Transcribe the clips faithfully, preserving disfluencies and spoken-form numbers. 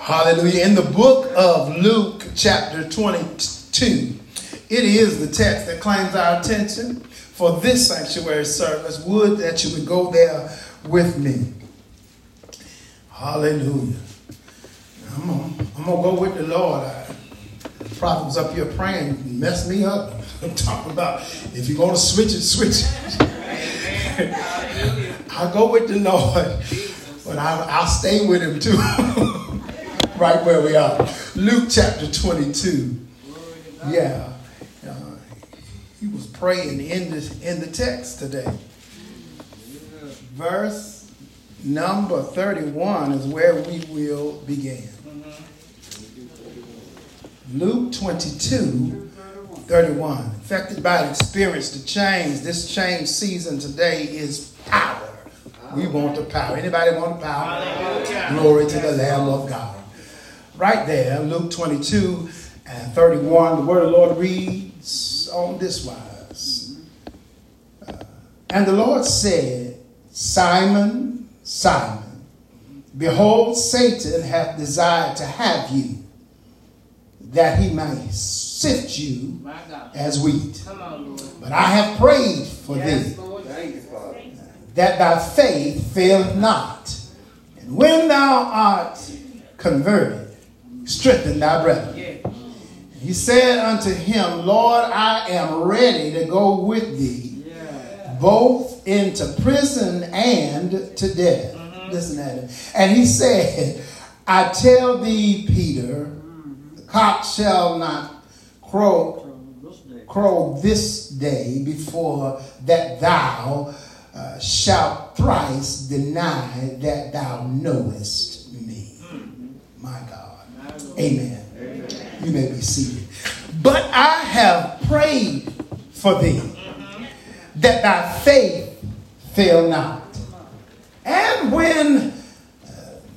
Hallelujah. In the book of Luke, chapter twenty-two, it is the text that claims our attention for this sanctuary service. Would that you would go there with me. Hallelujah. I'm going I'm to go with the Lord. I, the prophet was up here praying, messed me up. I'm talking about if you're going to switch it, switch it. I'll go with the Lord, but I'll, I'll stay with him too. Right where we are. Luke chapter twenty-two. Yeah. Uh, he was praying in the, in the text today. Verse number thirty-one is where we will begin. Luke twenty-two, thirty-one. Affected by an experience to change. This change season today is power. We want the power. Anybody want the power? Hallelujah. Glory to the Lamb of God. Right there, Luke twenty-two and thirty-one, the word of the Lord reads on this wise. Uh, and the Lord said, Simon, Simon, behold, Satan hath desired to have you, that he may sift you as wheat. But I have prayed for thee, that thy faith fail not. And when thou art converted, strengthen thy brethren. Yeah. He said unto him, Lord, I am ready to go with thee, yeah. both into prison and to death. Mm-hmm. Listen at it. And he said, I tell thee, Peter, mm-hmm. the cock shall not crow, crow this day before that thou uh, shalt thrice deny that thou knowest me. Mm-hmm. My God. Amen. Amen. You may be seated. But I have prayed for thee, mm-hmm. that thy faith fail not. And when uh,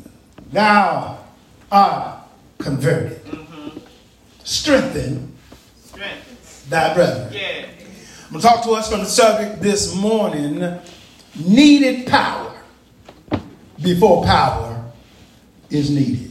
thou art converted, mm-hmm. strengthen, strengthen thy brethren. Yeah. I'm going to talk to us from the subject this morning, needed power before power is needed.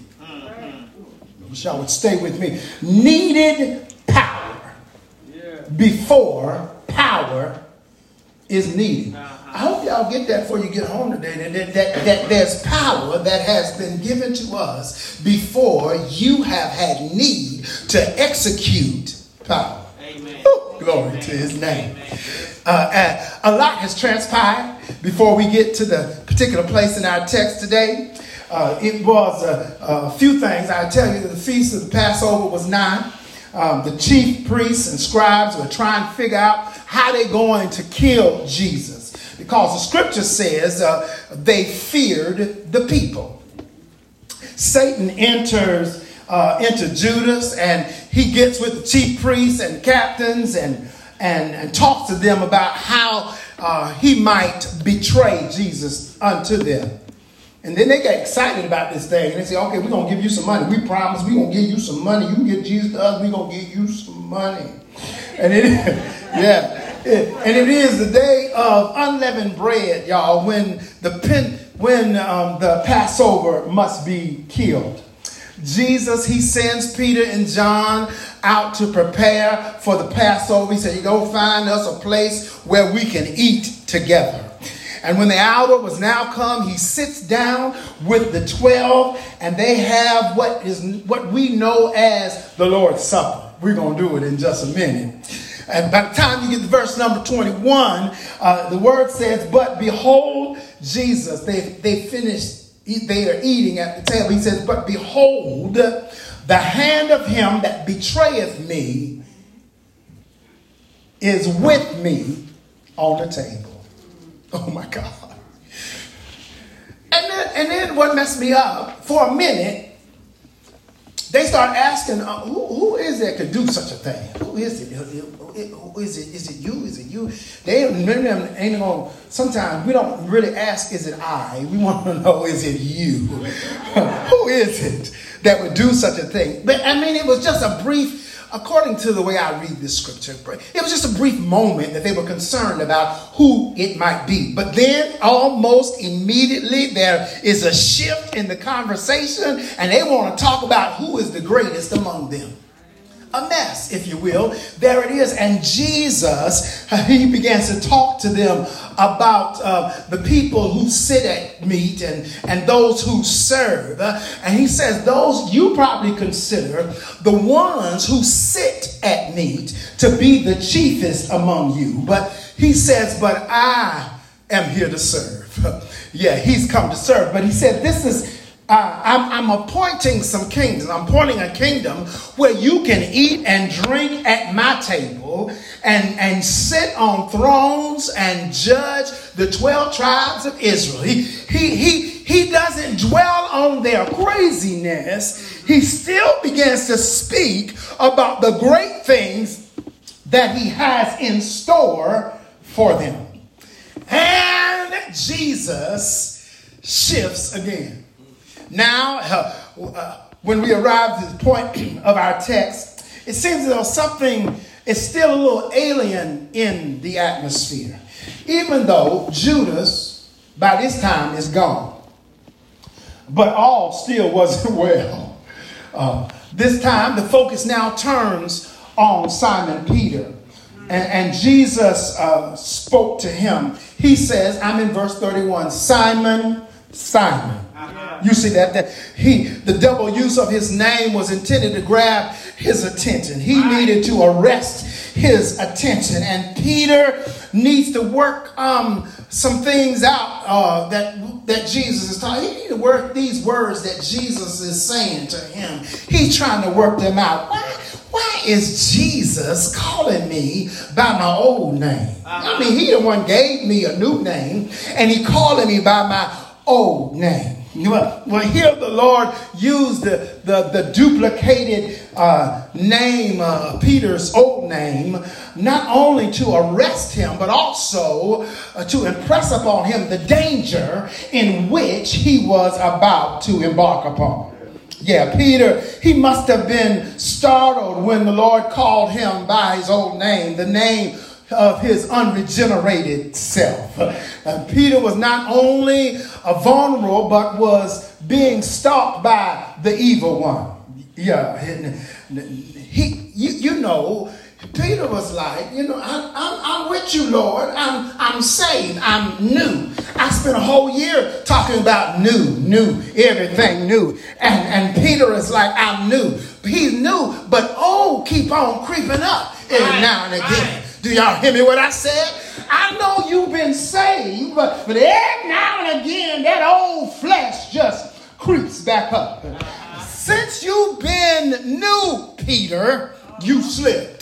Y'all would stay with me. Needed power yeah. before power is needed. Uh-huh. I hope y'all get that before you get home today. That, that, that, that there's power that has been given to us before you have had need to execute power. Amen. Ooh, glory Amen. To his name. Uh, a lot has transpired before we get to the particular place in our text today. Uh, it was a, a few things. I tell you that the feast of the Passover was nigh. Um, the chief priests and scribes were trying to figure out how they're going to kill Jesus, because the scripture says uh, they feared the people. Satan enters uh, into Judas, and he gets with the chief priests and captains and, and, and talks to them about how uh, he might betray Jesus unto them. And then they got excited about this thing. And they say, okay, we're going to give you some money. We promise we're going to give you some money. You can get Jesus to us. We're going to give you some money. And it, yeah. It, and it is the day of unleavened bread, y'all, when the pen, when um, the Passover must be killed. Jesus, he sends Peter and John out to prepare for the Passover. He said, you go find us a place where we can eat together. And when the hour was now come, he sits down with the twelve, and they have what is what we know as the Lord's Supper. We're going to do it in just a minute. And by the time you get to verse number twenty-one, uh, the word says, but behold, Jesus, they, they finished, they are eating at the table. He says, but behold, the hand of him that betrayeth me is with me on the table. Oh my God. And then, and then what messed me up, for a minute, they start asking, uh, who, who is it that could do such a thing? Who is it? Who is it? Is it you? Is it you? They ain't gonna, sometimes we don't really ask, is it I? We want to know, is it you? Who is it that would do such a thing? But I mean, it was just a brief according to the way I read this scripture, it was just a brief moment that they were concerned about who it might be. But then almost immediately there is a shift in the conversation and they want to talk about who is the greatest among them. A mess, if you will. There it is. And Jesus, he begins to talk to them about uh, the people who sit at meat and, and those who serve. Uh, and he says, those you probably consider the ones who sit at meat to be the chiefest among you. But he says, but I am here to serve. Yeah, he's come to serve. But he said, this is Uh, I'm, I'm appointing some kingdoms. I'm appointing a kingdom where you can eat and drink at my table and, and sit on thrones and judge the twelve tribes of Israel. He, he, he, he doesn't dwell on their craziness. He still begins to speak about the great things that he has in store for them. And Jesus shifts again. Now, uh, uh, when we arrive to the point of our text, it seems as though something is still a little alien in the atmosphere. Even though Judas, by this time, is gone. But all still wasn't well. Uh, this time, the focus now turns on Simon Peter. And, and Jesus uh, spoke to him. He says, I'm in verse thirty-one, Simon, Simon. You see that, that he, the double use of his name was intended to grab his attention. He needed to arrest his attention. And Peter needs to work um, some things out uh, that, that Jesus is talking. He needs to work these words that Jesus is saying to him. He's trying to work them out. Why, why is Jesus calling me by my old name? I mean, he the one gave me a new name, and he calling me by my old name. Well, well, here the Lord used the, the, the duplicated uh, name, uh, Peter's old name, not only to arrest him, but also uh, to impress upon him the danger in which he was about to embark upon. Yeah, Peter, he must have been startled when the Lord called him by his old name, the name of his unregenerated self. Uh, Peter was not only a vulnerable, but was being stalked by the evil one. Yeah, he, you, you know, Peter was like, you know, I, I'm, I'm with you, Lord. I'm, I'm saved. I'm new. I spent a whole year talking about new, new, everything new. And, and Peter is like, I'm new. He's new, but oh, keep on creeping up every now and again. Do y'all hear me what I said? I know you've been saved, but, but every now and again, that old flesh just creeps back up. Since you've been new, Peter, you slipped.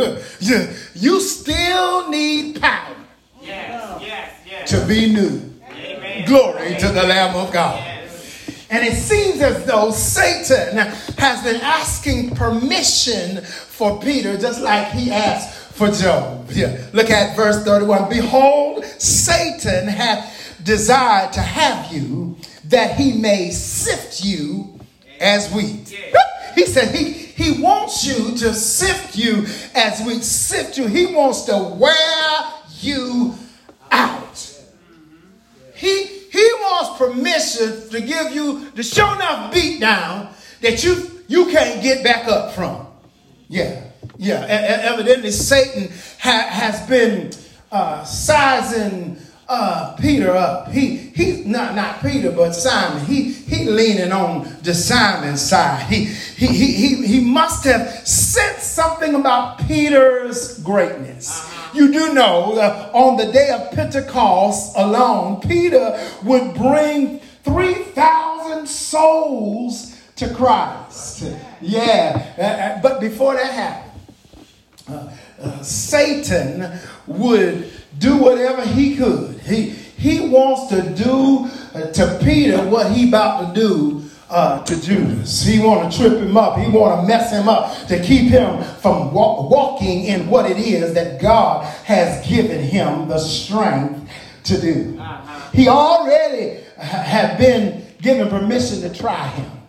You still need power yes, yes, yes. to be new. Amen. Glory Amen. To the Lamb of God. Yes. And it seems as though Satan has been asking permission for Peter, just like he asked for Job. Yeah. Look at verse thirty-one. Behold, Satan hath desired to have you, that he may sift you as wheat. Yeah. He said he, he wants you to sift you as wheat. Sift you. He wants to wear you out. He, he wants permission to give you the show enough beat down that you, you can't get back up from. Yeah. Yeah, evidently Satan ha- has been uh, sizing uh, Peter up. He he not not Peter, but Simon. He he leaning on the Simon side. He he he he, he must have sensed something about Peter's greatness. Uh-huh. You do know uh, on the day of Pentecost alone, Peter would bring three thousand souls to Christ. Yeah, uh, uh, but before that happened, Uh, uh, Satan would do whatever he could. He he wants to do uh, to Peter what he about to do uh, to Judas. He want to trip him up. He want to mess him up to keep him from walk, walking in what it is that God has given him the strength to do. He already had been given permission to try him.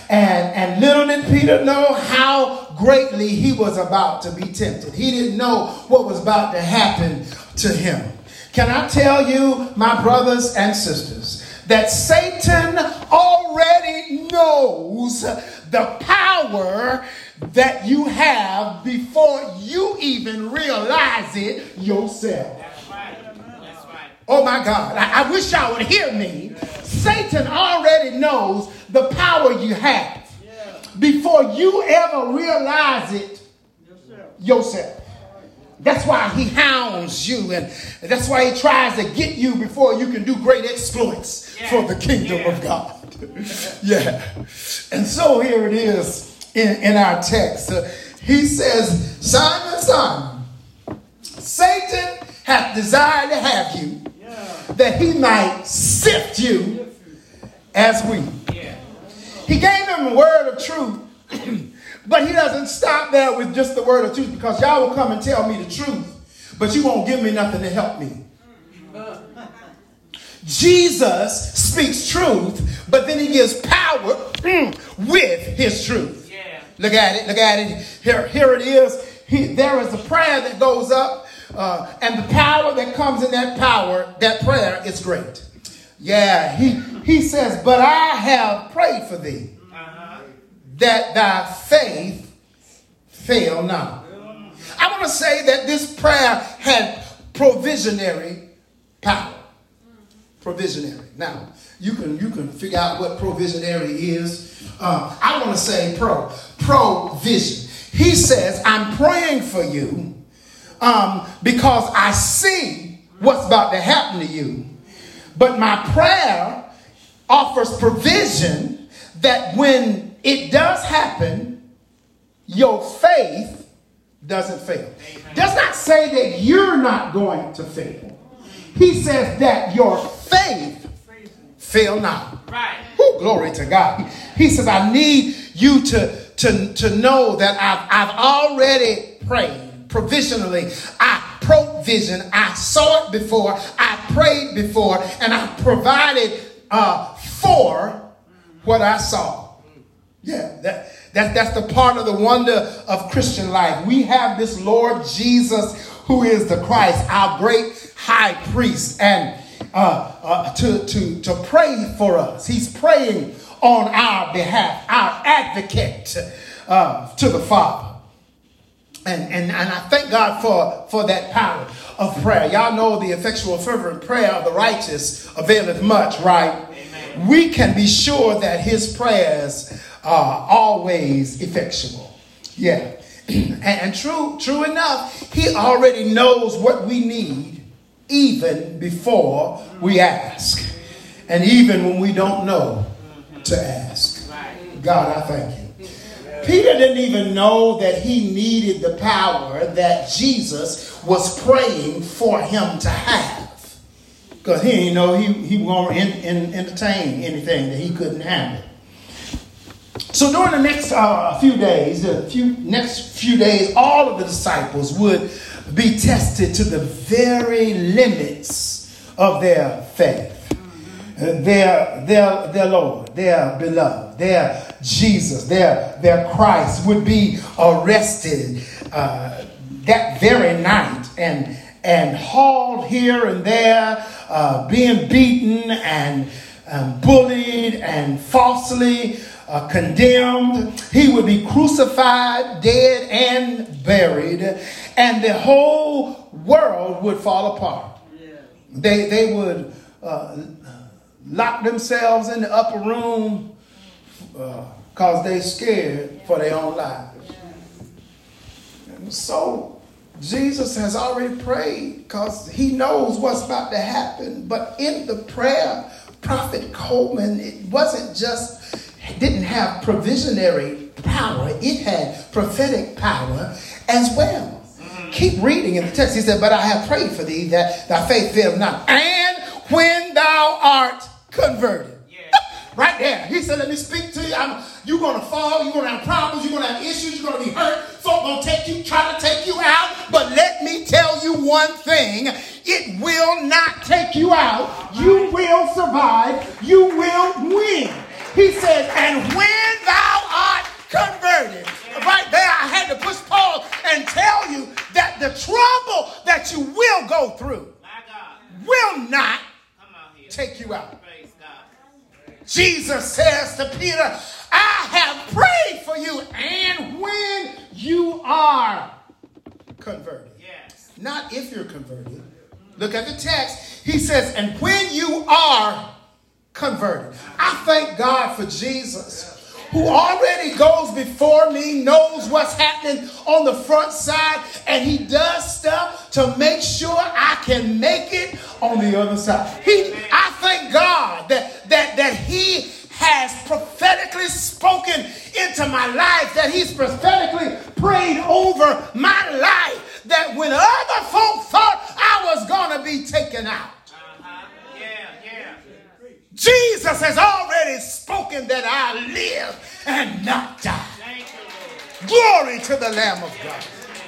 And, and little did Peter know how greatly he was about to be tempted. He didn't know what was about to happen to him. Can I tell you, my brothers and sisters, that Satan already knows the power that you have before you even realize it yourself. That's right. That's right. Oh my God, I, I wish y'all would hear me. Satan already knows the power you have before you ever realize it yourself. That's why he hounds you, and that's why he tries to get you before you can do great exploits yeah. for the kingdom yeah. of God. yeah. And so here it is in, in our text. Uh, he says, Simon, Simon, Satan hath desired to have you, yeah. that he might sift you as wheat. Yeah. He gave him a word of truth. But he doesn't stop there with just the word of truth, because y'all will come and tell me the truth, but you won't give me nothing to help me. Jesus speaks truth, but then he gives power with his truth. Yeah. Look at it. Look at it. Here, here it is. He, there is a prayer that goes up, uh, and the power that comes in that power, that prayer is great. Yeah, he, he says, but I have prayed for thee, that thy faith fail not. I want to say that this prayer had provisionary power. Provisionary. Now, you can you can figure out what provisionary is. Uh, I want to say pro. Provision. He says, I'm praying for you um, because I see what's about to happen to you. But my prayer offers provision that when it does happen, your faith doesn't fail. Amen. Does not say that you're not going to fail. He says that your faith fail not. Right. Ooh, glory to God. He says, I need you to, to, to know that I've, I've already prayed provisionally. I provision. I saw it before. I prayed before. And I provided uh, for what I saw. Yeah, that, that, that's the part of the wonder of Christian life. We have this Lord Jesus, who is the Christ, our great high priest, and uh, uh, to, to, to pray for us. He's praying on our behalf, our advocate uh, to the Father. And, and, and I thank God for, for that power of prayer. Y'all know the effectual fervent prayer of the righteous availeth much, right? Amen. We can be sure that his prayers are always effectual. Yeah. and, and true, true enough, he already knows what we need even before we ask. And even when we don't know to ask. God, I thank you. Peter didn't even know that he needed the power that Jesus was praying for him to have. Because he didn't know he, he won't en- en- entertain anything that he couldn't handle. So during the next uh, few days, the few next few days, all of the disciples would be tested to the very limits of their faith. Uh, their, their, their Lord, their beloved, their Jesus, their, their Christ would be arrested uh, that very night and, and hauled here and there, uh, being beaten and um, bullied and falsely uh, condemned. He would be crucified, dead, and buried, and the whole world would fall apart. Yeah. They, they would uh, lock themselves in the upper room because uh, they scared for their own lives. And so Jesus has already prayed because he knows what's about to happen. But in the prayer, Prophet Coleman, it wasn't just, it didn't have provisionary power. It had prophetic power as well. Mm-hmm. Keep reading in the text. He said, but I have prayed for thee that thy faith fail not. And when thou art converted. Yeah. Right there. He said, let me speak to you. I'm, you're going to fall. You're going to have problems. You're going to have issues. You're going to be hurt. Folk going to take you, try to take you out. But let me tell you one thing. It will not take you out. You will survive. You will win. He says, and when thou Jesus says to Peter, I have prayed for you, and when you are converted. Yes. Not if you're converted. Look at the text. He says, and when you are converted. I thank God for Jesus, who already goes before me, knows what's happening on the front side, and he does stuff to make sure I can make it on the other side. He, I thank God that, that, that he has prophetically spoken into my life, that he's prophetically prayed over my life, that when other folk thought I was going to be taken out, Uh-huh. Yeah, yeah. Jesus has already spoken that I live and not die. Thank you, Lord. Glory to the Lamb of God.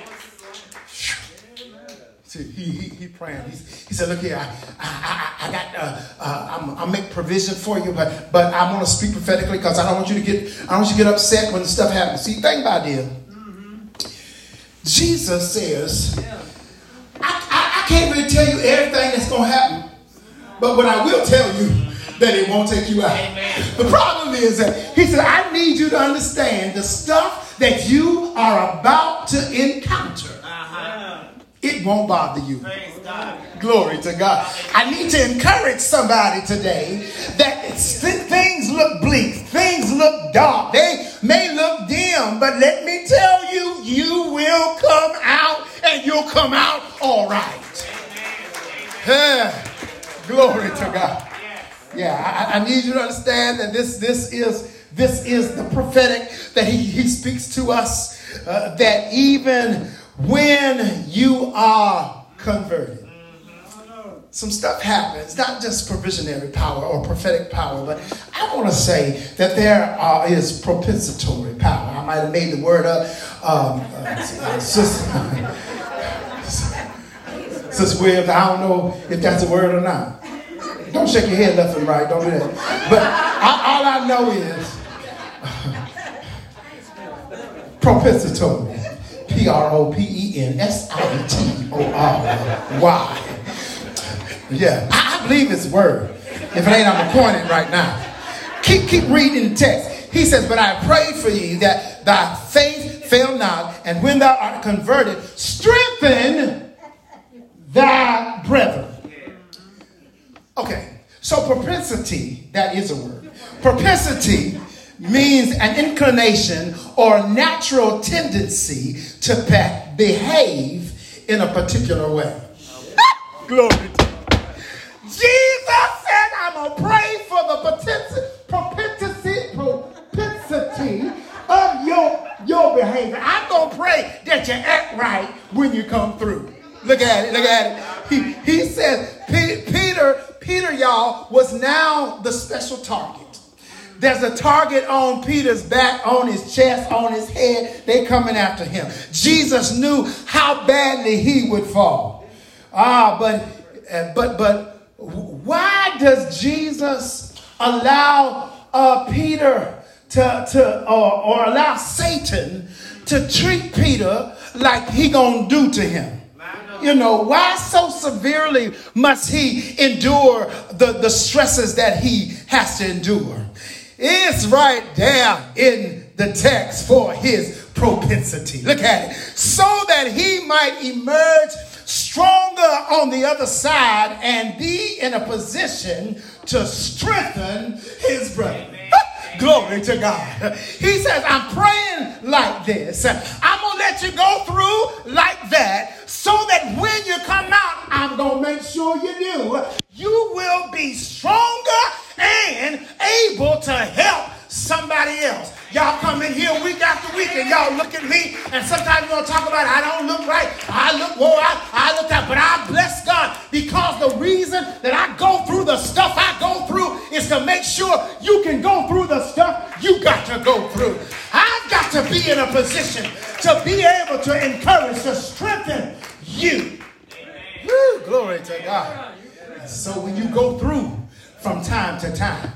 See, he, he, he praying. He's, he said, look here, I, I, I, I got, uh, uh, I'm, I'll make provision for you, but, but I want to speak prophetically because I don't want you to get, I don't want you to get upset when the stuff happens. See, think about it. Mm-hmm. Jesus says, yeah. I, I, I can't really tell you everything that's going to happen, but what I will tell you, that it won't take you out. Amen. The problem is that he said, I need you to understand the stuff that you are about to encounter. Uh-huh. It won't bother you. Praise God. Glory to God. I need to encourage somebody today that things look bleak, things look dark, they may look dim, but let me tell you, you will come out and you'll come out all right. Amen. Uh, glory to God. Yeah, I, I need you to understand that this this is this is the prophetic that he, he speaks to us, uh, that even when you are converted, some stuff happens, not just provisionary power or prophetic power, but I want to say that there are, is propensatory power. I might have made the word up. Um, uh, Sister, Sister Williams, I don't know if that's a word or not. Don't shake your head left and right. Don't do that. But I, all I know is propensatory. P R O P E N S I T O R Y. Yeah, I, I believe it's a word. If it ain't, I'm going to coin it right now. Keep, keep reading the text. He says, but I pray for you that thy faith fail not, and when thou art converted, strengthen thy brethren. Okay, so propensity, that is a word. Propensity means an inclination or natural tendency to be- behave in a particular way. Glory to God. Jesus said, I'm going to pray for the propensity, propensity of your, your behavior. I'm going to pray that you act right when you come through. Look at it, look at it. He, he says, Peter... Peter, y'all, was now the special target. There's a target on Peter's back, on his chest, on his head. They coming after him. Jesus knew how badly he would fall. Ah, but uh, but but why does Jesus allow uh, Peter to to or, or allow Satan to treat Peter like he gonna do to him? You know, why so severely must he endure the, the stresses that he has to endure? It's right there in the text for his propensity. Look at it. So that he might emerge stronger on the other side and be in a position to strengthen his brother. Glory to God. He says, I'm praying like this. I'm going to let you go through like that so that when you come out, I'm going to make sure you do. You will be stronger and able to help somebody else. Y'all come in here week after week and y'all look at me and sometimes you're going to talk about I don't look right. I look wore out. I look out. But I bless God because the reason that I go through the stuff I go through is to make sure you can go through the stuff you got to go through. I've got to be in a position to be able to encourage, to strengthen you. Woo, glory to God. So when you go through from time to time,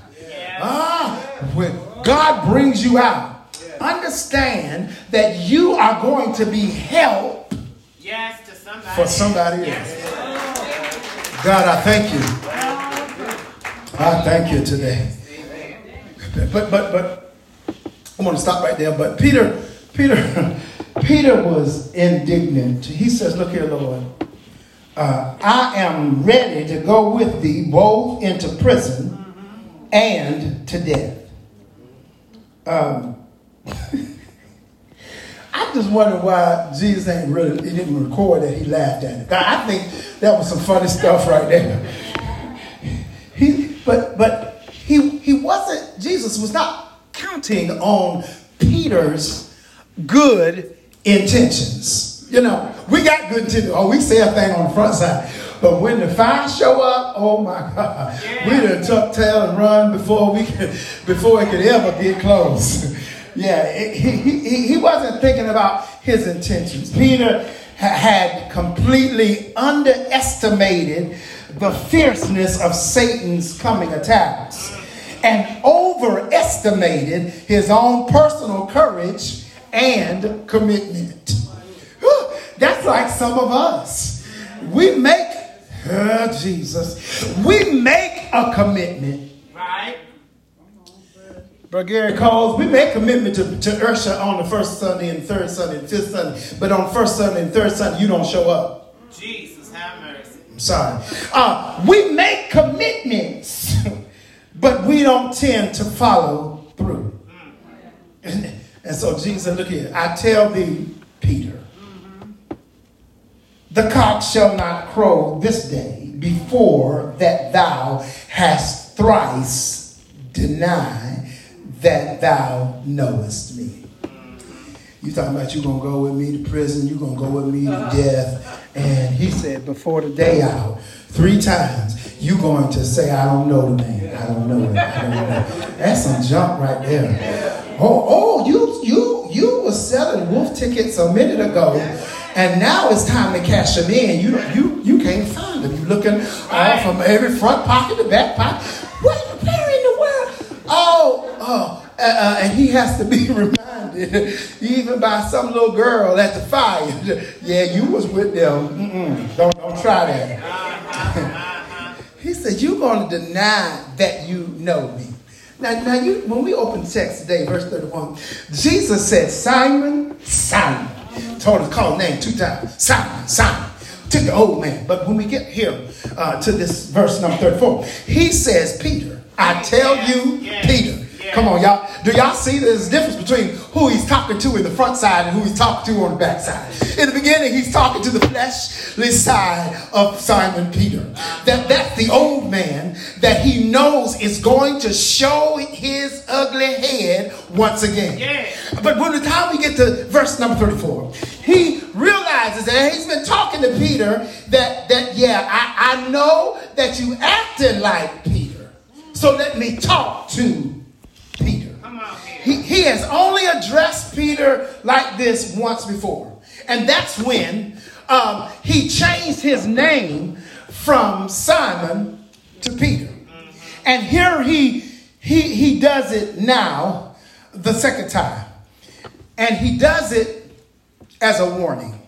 ah, when God brings you out, understand that you are going to be help yes, to somebody. for somebody else. Yes. God, I thank you. I thank you today. But but but I'm going to stop right there. But Peter, Peter, Peter was indignant. He says, "Look here, Lord. Uh, I am ready to go with thee both into prison and to death." Um, I just wonder why Jesus ain't really, he didn't record that he laughed at it. I think that was some funny stuff right there. He, but but he he wasn't, Jesus was not counting on Peter's good intentions. You know, we got good intentions. Oh, we say a thing on the front side. But when the fire show up, oh my God, yeah. we done tuck tail and run before we could, before it could ever get close. Yeah, it, he, he, he wasn't thinking about his intentions. Peter ha- had completely underestimated the fierceness of Satan's coming attacks and overestimated his own personal courage and commitment. That's like some of us. We make, oh Jesus, we make a commitment. Right. Brother Gary calls, we make commitment to, to Ursha on the first Sunday and third Sunday and fifth Sunday. But on the first Sunday and third Sunday, you don't show up. Jesus, have mercy. I'm sorry. Uh, we make commitments, but we don't tend to follow through. Mm. And, and so Jesus said, look here, I tell thee, Peter, mm-hmm. the cock shall not crow this day before that thou hast thrice denied that thou knowest me. You talking about you gonna go with me to prison, you gonna go with me to death. And he said, before the day out, three times, you going to say, I don't know the man. I don't know him. I don't know. That's some junk right there. Oh, oh, you you you were selling wolf tickets a minute ago, and now it's time to cash them in. You you you can't find them. You looking all from every front pocket to back pocket. What where in the world? Oh, oh, uh, uh, and he has to be reminded, even by some little girl at the fire. Yeah, you was with them. Mm-mm, don't don't try that. He said, you're going to deny that you know me. Now, now you, when we open the text today, verse thirty-one, Jesus said, Simon, Simon. Told us, call his name two times. Simon, Simon. To the old man. But when we get here uh, to this verse number thirty-four, he says, Peter, I tell you, yeah. Peter. Yeah. Come on, y'all. Do y'all see there's a difference between who he's talking to in the front side and who he's talking to on the back side? In the beginning, he's talking to the fleshly side of Simon Peter. That, that's the old man that he knows is going to show his ugly head once again. Yeah. But when the time we get to verse number thirty-four, he realizes that he's been talking to Peter that, that yeah, I, I know that you acted like Peter. So let me talk to Peter. He, he has only addressed Peter like this once before. And that's when um, he changed his name from Simon to Peter. And here he, he, he does it now the second time. And he does it as a warning.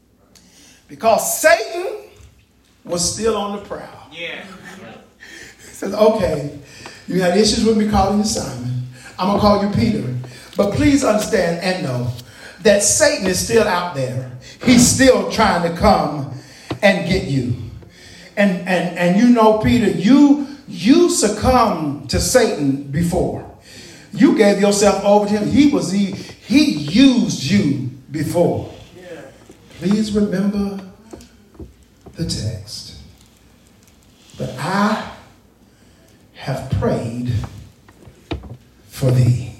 Because Satan was still on the prowl. Yeah. He says, okay, you had issues with me calling you Simon. I'm going to call you Peter. But please understand and know that Satan is still out there. He's still trying to come and get you. And and and you know, Peter, you you succumbed to Satan before. You gave yourself over to him. He was he he used you before. Yeah. Please remember the text. But I have prayed for thee.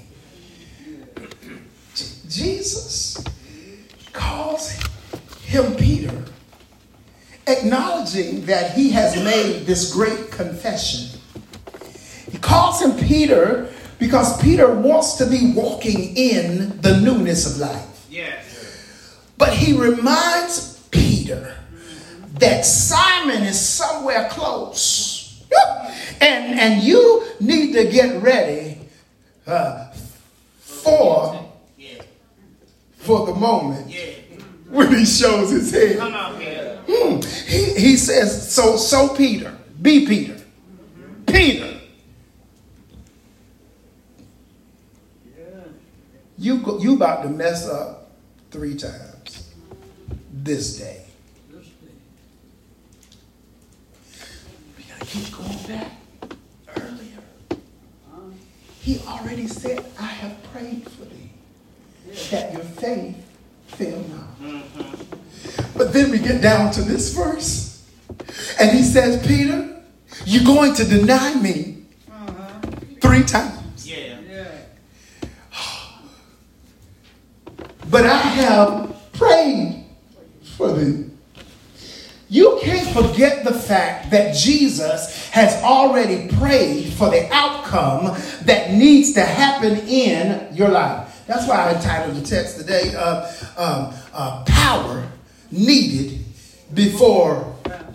J- Jesus calls him Peter, acknowledging that he has made this great confession. He calls him Peter because Peter wants to be walking in the newness of life. Yes. But he reminds Peter that Simon is somewhere close. And, and you need to get ready Uh, for for the moment yeah. when he shows his head. Come on, Peter. Hmm. He, he says, so, so Peter, be Peter. Mm-hmm. Peter. You go, you about to mess up three times this day. We gotta keep going back earlier. He already said, I have prayed for thee, that your faith fail not. Mm-hmm. But then we get down to this verse, and he says, Peter, you're going to deny me uh-huh. three times. Yeah. yeah. But I have prayed for thee. You can't forget the fact that Jesus has already prayed for the outcome that needs to happen in your life. That's why I entitled the text today, uh, um, uh, Power Needed Before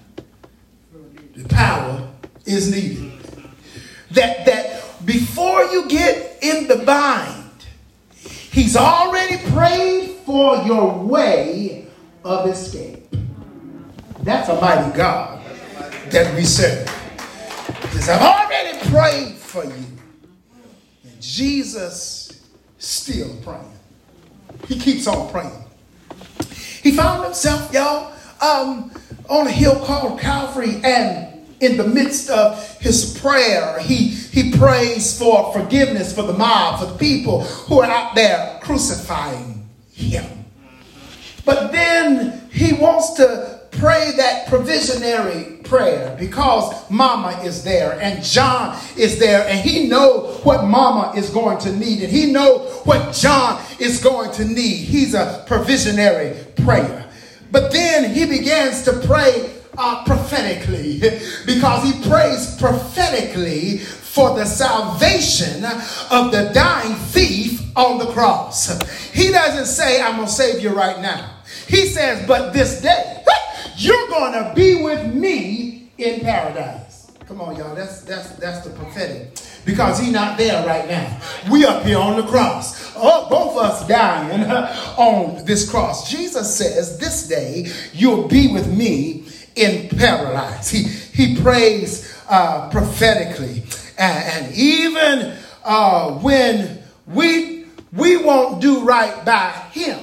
the Power is Needed. That, that before you get in the bind, he's already prayed for your way of escape. That's a mighty God that we serve. Because I've already prayed for you. And Jesus still praying. He keeps on praying. He found himself, y'all, um, on a hill called Calvary, and in the midst of his prayer, he, he prays for forgiveness for the mob, for the people who are out there crucifying him. But then he wants to pray that provisionary prayer because Mama is there and John is there, and he knows what Mama is going to need, and he knows what John is going to need. He's a provisionary prayer. But then he begins to pray uh, prophetically, because he prays prophetically for the salvation of the dying thief on the cross. He doesn't say, I'm going to save you right now. He says, but this day, you're going to be with me in paradise. Come on, y'all. That's that's that's the prophetic. Because he's not there right now. We up here on the cross. Oh, both of us dying on this cross. Jesus says, this day you'll be with me in paradise. He, he prays uh, prophetically. And, and even uh, when we, we won't do right by him,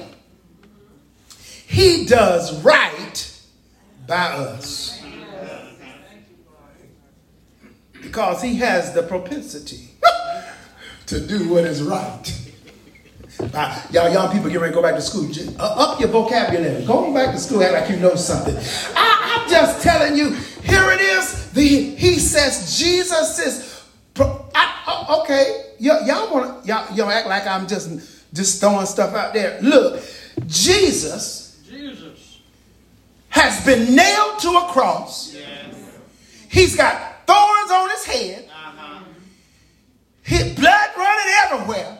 he does right by us. Because he has the propensity to do what is right. Uh, y'all young people get ready to go back to school. Just, uh, up your vocabulary. Go back to school, act like you know something. I, I'm just telling you, here it is. The, he says, Jesus is, pro, I, oh, okay, y- y'all want y'all, y'all act like I'm just, just throwing stuff out there. Look, Jesus, Jesus has been nailed to a cross. Yes. He's got thorns on his head. Uh-huh. His blood running everywhere.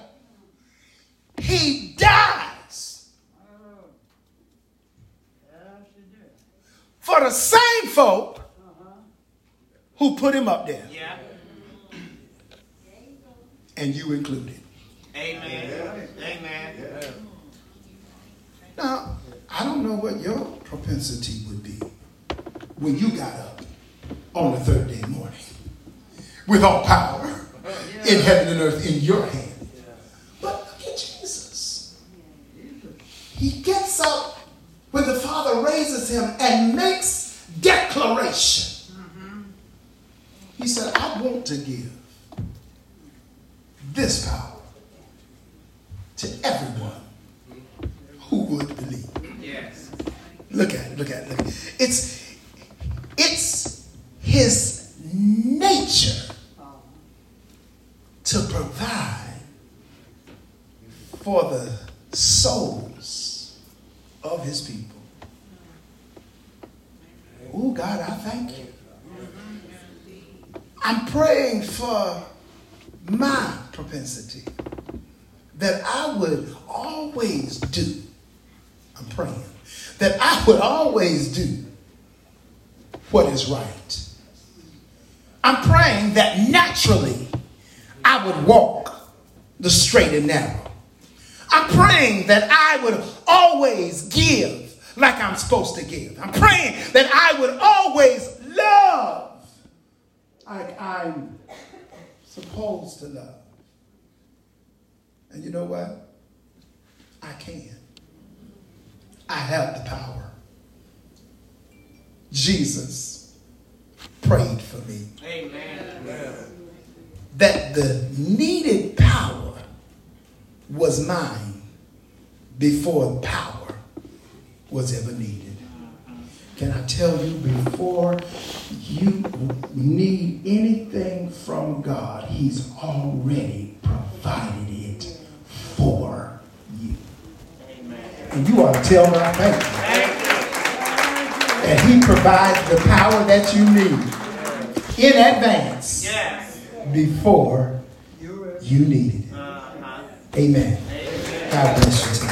He dies for the same folk who put him up there. Yeah. And you included. Amen. Amen. Yeah. Now, I don't know what your propensity would be when you got up on the third day morning with all power in heaven and earth in your hand. But look at Jesus. He gets up when the Father raises him and makes declaration. He said, I want to give this power to everyone who would believe. Yes. Look at it, look at it, look at it. It's, it's his nature to provide for the souls of his people. Oh, God, I thank you. I'm praying for my propensity that I would always do. I'm praying that I would always do what is right. I'm praying that naturally I would walk the straight and narrow. I'm praying that I would always give like I'm supposed to give. I'm praying that I would always love like I'm supposed to love. And you know what? I can. I have the power. Jesus prayed for me. Amen. That the needed power was mine before power was ever needed. Can I tell you, before you need anything from God, he's already provided it for you. Amen. And you ought to tell me, thank you. Thank you. And he provides the power that you need in advance Yes. before you need it. Uh-huh. Amen. Amen. God bless you.